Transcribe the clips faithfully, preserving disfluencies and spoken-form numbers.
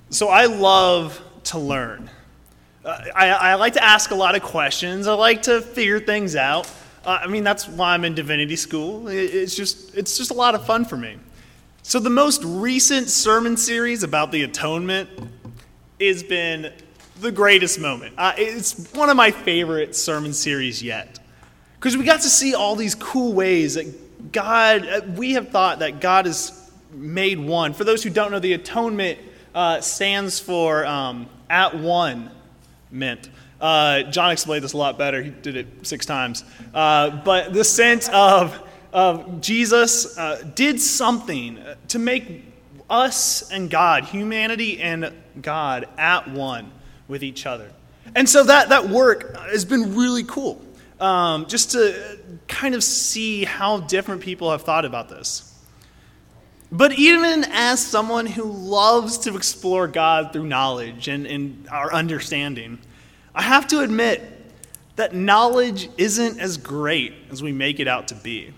So I love to learn. Uh, I, I like to ask a lot of questions. I like to figure things out. Uh, I mean, that's why I'm in divinity school. It, it's just it's just a lot of fun for me. So the most recent sermon series about the atonement has been the greatest moment. Uh, it's one of my favorite sermon series yet. Because we got to see all these cool ways that God, we have thought that God has made one. For those who don't know, the atonement uh, stands for um, at one meant. Uh, John explained this a lot better. He did it six times. Uh, but the sense of, of Jesus uh, did something to make us and God, humanity and God, at one with each other. And so that, that work has been really cool. Um, just to kind of see how different people have thought about this. But even as someone who loves to explore God through knowledge and, and our understanding, I have to admit that knowledge isn't as great as we make it out to be.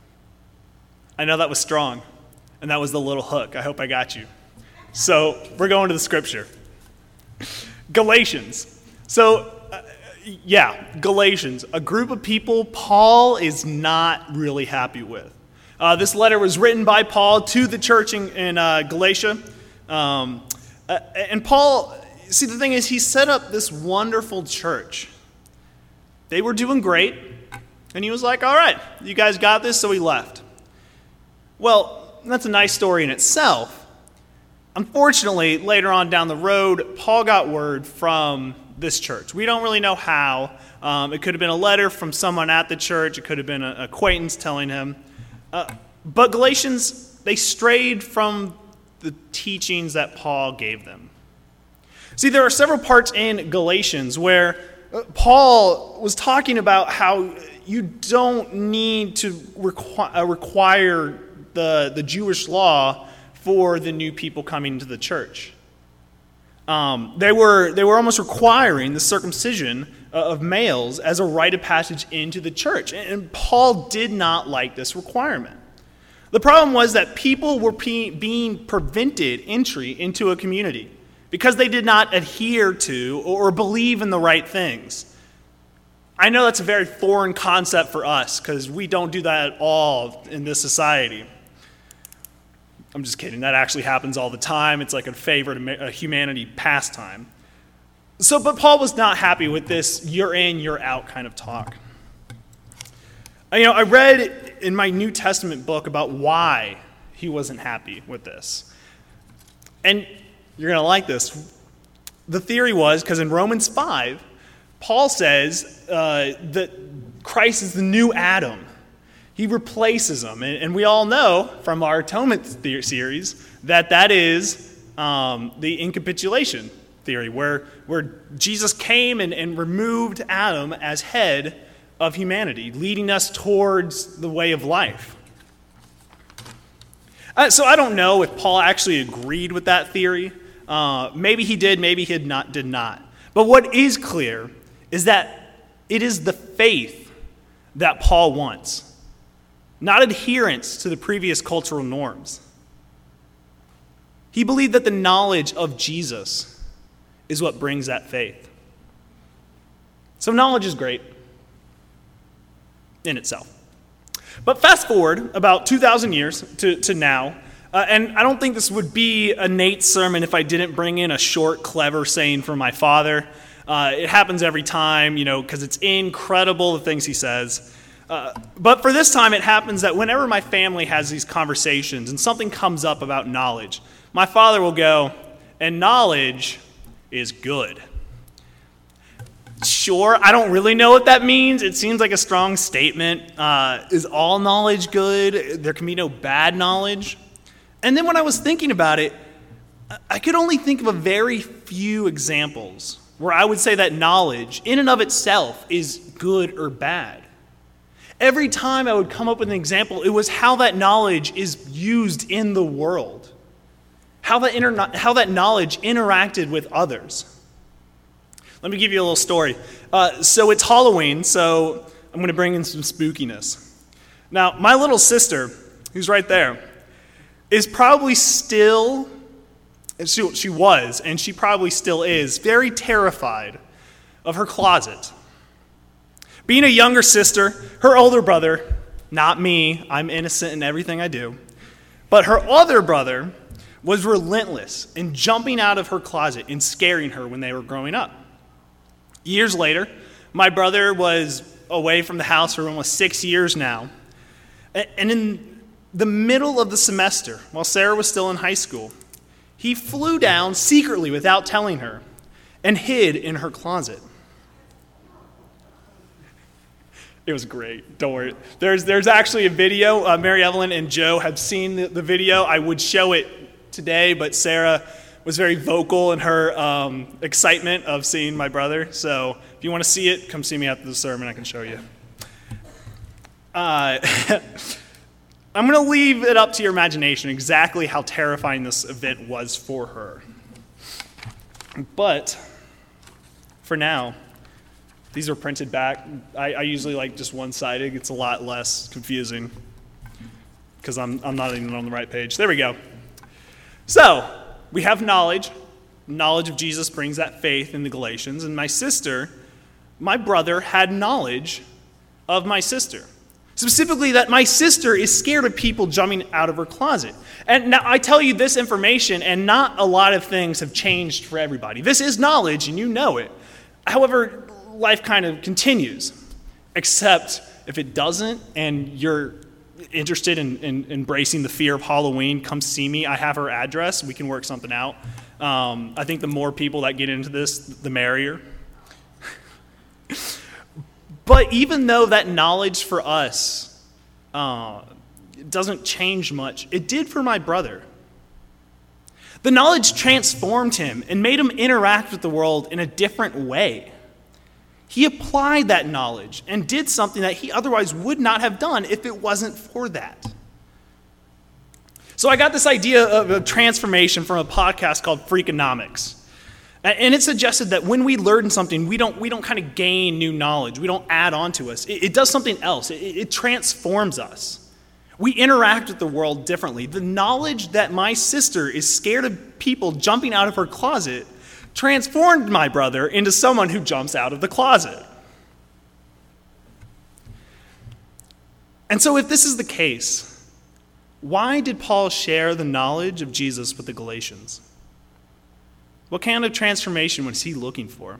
I know that was strong, and that was the little hook. I hope I got you. So we're going to the scripture. Galatians. So, uh, yeah, Galatians, a group of people Paul is not really happy with. Uh, this letter was written by Paul to the church in, in uh, Galatia. Um, uh, and Paul, see, the thing is, he set up this wonderful church. They were doing great, and he was like, all right, you guys got this, so he left. Well, that's a nice story in itself. Unfortunately, later on down the road, Paul got word from this church. We don't really know how. Um, it could have been a letter from someone at the church. It could have been an acquaintance telling him. Uh, but Galatians, they strayed from the teachings that Paul gave them. See, there are several parts in Galatians where Paul was talking about how you don't need to requ- uh, require the, the Jewish law for the new people coming into the church. Um, they were they were almost requiring the circumcision of males as a rite of passage into the church. And Paul did not like this requirement. The problem was that people were pe- being prevented entry into a community because they did not adhere to or believe in the right things. I know that's a very foreign concept for us because we don't do that at all in this society. I'm just kidding. That actually happens all the time. It's like a favorite a humanity pastime. So, but Paul was not happy with this you're in, you're out kind of talk. You know, I read in my New Testament book about why he wasn't happy with this. And you're going to like this. The theory was, because in Romans five, Paul says uh, that Christ is the new Adam. He replaces him. And, and we all know from our atonement theory series that that is um, the incapitulation theory, where, where Jesus came and, and removed Adam as head of humanity, leading us towards the way of life. Uh, so I don't know if Paul actually agreed with that theory. Uh, maybe he did, maybe he did not, did not. But what is clear is that it is the faith that Paul wants, not adherence to the previous cultural norms. He believed that the knowledge of Jesus is what brings that faith. So knowledge is great in itself. But fast forward about two thousand years to, to now, uh, and I don't think this would be a Nate sermon if I didn't bring in a short, clever saying from my father. Uh, it happens every time, you know, because it's incredible the things he says. Uh, but for this time, it happens that whenever my family has these conversations and something comes up about knowledge, my father will go, and knowledge is good. Sure, I don't really know what that means. It seems like a strong statement. Uh, is all knowledge good? There can be no bad knowledge. And then when I was thinking about it, I could only think of a very few examples where I would say that knowledge in and of itself is good or bad. Every time I would come up with an example, it was how that knowledge is used in the world. How that, inter- how that knowledge interacted with others. Let me give you a little story. Uh, so it's Halloween, so I'm going to bring in some spookiness. Now, my little sister, who's right there, is probably still and she, she was, and she probably still is, very terrified of her closet. Being a younger sister, her older brother, not me, I'm innocent in everything I do, but her other brother was relentless in jumping out of her closet and scaring her when they were growing up. Years later, my brother was away from the house for almost six years now, and in the middle of the semester, while Sarah was still in high school, he flew down secretly without telling her and hid in her closet. It was great. Don't worry. There's there's actually a video. Uh, Mary Evelyn and Joe have seen the, the video. I would show it today, but Sarah was very vocal in her um, excitement of seeing my brother. So if you want to see it, come see me after the sermon. I can show you. Uh, I'm going to leave it up to your imagination exactly how terrifying this event was for her. But for now, these are printed back. I, I usually like just one-sided. It's a lot less confusing because I'm, I'm not even on the right page. There we go. So we have knowledge. Knowledge of Jesus brings that faith in the Galatians. And my sister, my brother, had knowledge of my sister. Specifically, that my sister is scared of people jumping out of her closet. And now I tell you this information, and not a lot of things have changed for everybody. This is knowledge, and you know it. However, life kind of continues, except if it doesn't, and you're interested in, in embracing the fear of Halloween, come see me. I have her address. We can work something out. Um, I think the more people that get into this, the merrier. But even though that knowledge for us uh, doesn't change much, it did for my brother. The knowledge transformed him and made him interact with the world in a different way. He applied that knowledge and did something that he otherwise would not have done if it wasn't for that. So I got this idea of a transformation from a podcast called Freakonomics. And it suggested that when we learn something, we don't we don't kind of gain new knowledge. We don't add on to us. It, it does something else. It, it transforms us. We interact with the world differently. The knowledge that my sister is scared of people jumping out of her closet transformed my brother into someone who jumps out of the closet. And so if this is the case, why did Paul share the knowledge of Jesus with the Galatians? What kind of transformation was he looking for?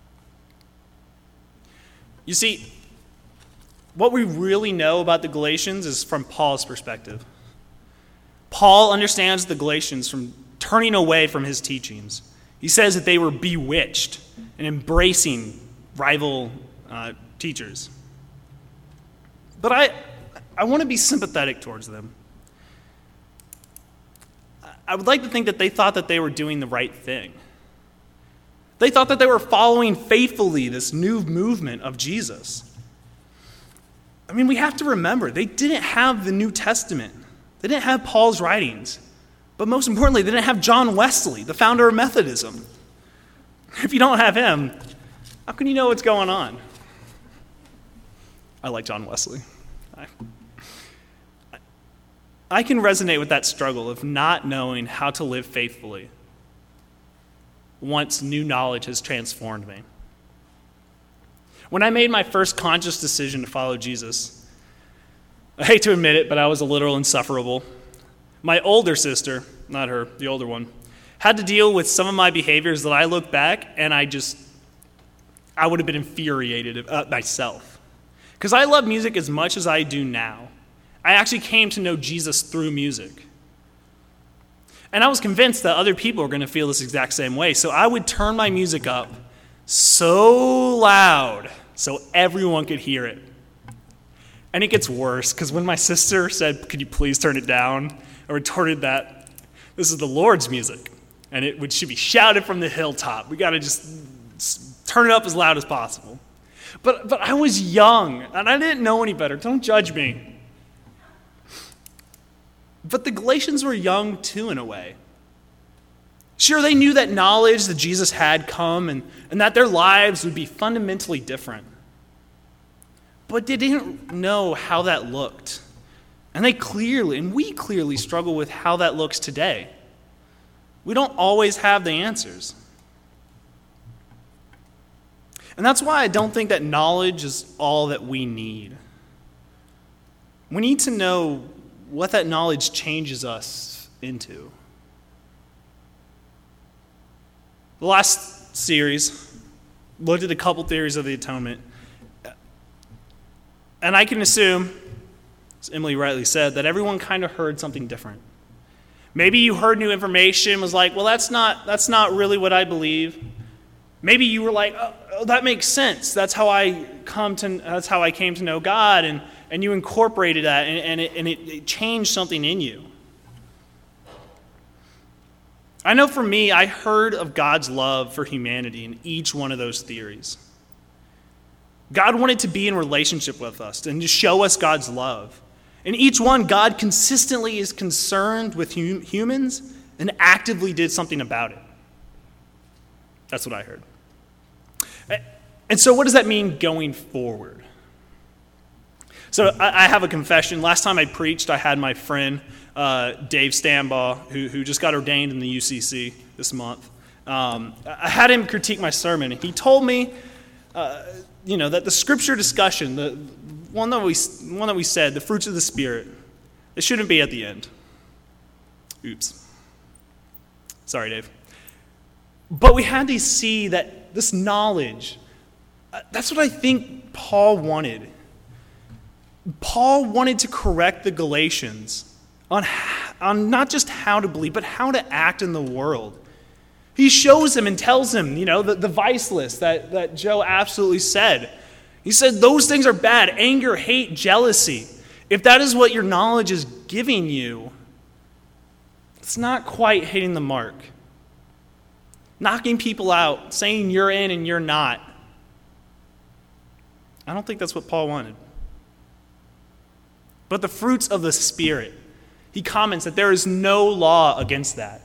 You see, what we really know about the Galatians is from Paul's perspective. Paul understands the Galatians from turning away from his teachings. He says that they were bewitched and embracing rival uh, teachers. But I, I want to be sympathetic towards them. I would like to think that they thought that they were doing the right thing. They thought that they were following faithfully this new movement of Jesus. I mean, we have to remember, they didn't have the New Testament. They didn't have Paul's writings. But most importantly, they didn't have John Wesley, the founder of Methodism. If you don't have him, how can you know what's going on? I like John Wesley. I, I can resonate with that struggle of not knowing how to live faithfully once new knowledge has transformed me. When I made my first conscious decision to follow Jesus, I hate to admit it, but I was a little insufferable. My older sister, not her, the older one, had to deal with some of my behaviors that I look back and I just, I would have been infuriated at myself. Because I love music as much as I do now. I actually came to know Jesus through music. And I was convinced that other people were going to feel this exact same way. So I would turn my music up so loud so everyone could hear it. And it gets worse, because when my sister said, "Could you please turn it down?" I retorted that this is the Lord's music, and it would, should be shouted from the hilltop. We got to just turn it up as loud as possible. But, but I was young, and I didn't know any better. Don't judge me. But the Galatians were young too, in a way. Sure, they knew that knowledge that Jesus had come and, and that their lives would be fundamentally different. But they didn't know how that looked. And they clearly, and we clearly struggle with how that looks today. We don't always have the answers. And that's why I don't think that knowledge is all that we need. We need to know what that knowledge changes us into. The last series looked at a couple theories of the atonement. And I can assume, as Emily rightly said, that everyone kind of heard something different. Maybe you heard new information, was like, well, that's not that's not really what I believe. Maybe you were like, oh, oh, that makes sense. That's how I come to that's how I came to know God, and, and you incorporated that, and, and, it, and it, it changed something in you. I know for me, I heard of God's love for humanity in each one of those theories. God wanted to be in relationship with us and to show us God's love. In each one, God consistently is concerned with hum- humans and actively did something about it. That's what I heard. And so what does that mean going forward? So I, I have a confession. Last time I preached, I had my friend uh, Dave Stambaugh, who, who just got ordained in the U C C this month. Um, I had him critique my sermon. He told me, uh, you know, that the scripture discussion, the one that we one that we said, the fruits of the Spirit, it shouldn't be at the end. Oops. Sorry, Dave. But we had to see that this knowledge, that's what I think Paul wanted. Paul wanted to correct the Galatians on, on not just how to believe, but how to act in the world. He shows them and tells them, you know, the, the vice list that, that Joe absolutely said. He said those things are bad: anger, hate, jealousy. If that is what your knowledge is giving you, it's not quite hitting the mark. Knocking people out, saying you're in and you're not. I don't think that's what Paul wanted. But the fruits of the Spirit, he comments that there is no law against that.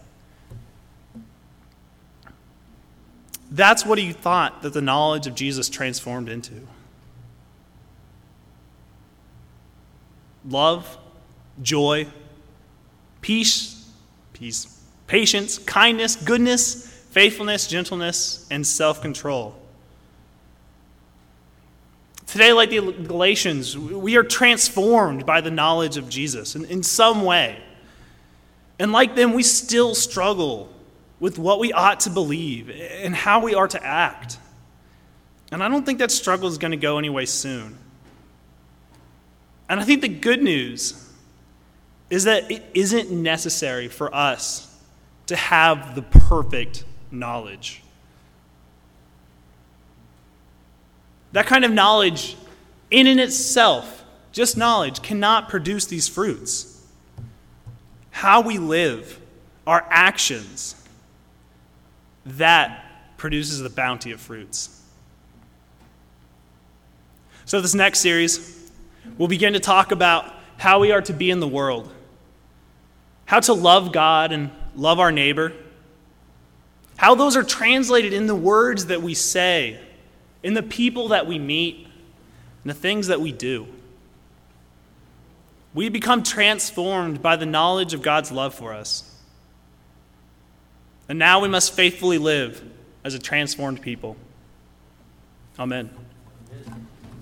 That's what he thought that the knowledge of Jesus transformed into. Love, joy, peace, peace, patience, kindness, goodness, faithfulness, gentleness, and self-control. Today, like the Galatians, we are transformed by the knowledge of Jesus in, in some way. And like them, we still struggle with what we ought to believe and how we are to act. And I don't think that struggle is going to go anyway soon. And I think the good news is that it isn't necessary for us to have the perfect knowledge. That kind of knowledge, in and itself, just knowledge, cannot produce these fruits. How we live, our actions, that produces the bounty of fruits. So this next series, we'll begin to talk about how we are to be in the world, how to love God and love our neighbor, how those are translated in the words that we say, in the people that we meet, and the things that we do. We become transformed by the knowledge of God's love for us. And now we must faithfully live as a transformed people. Amen.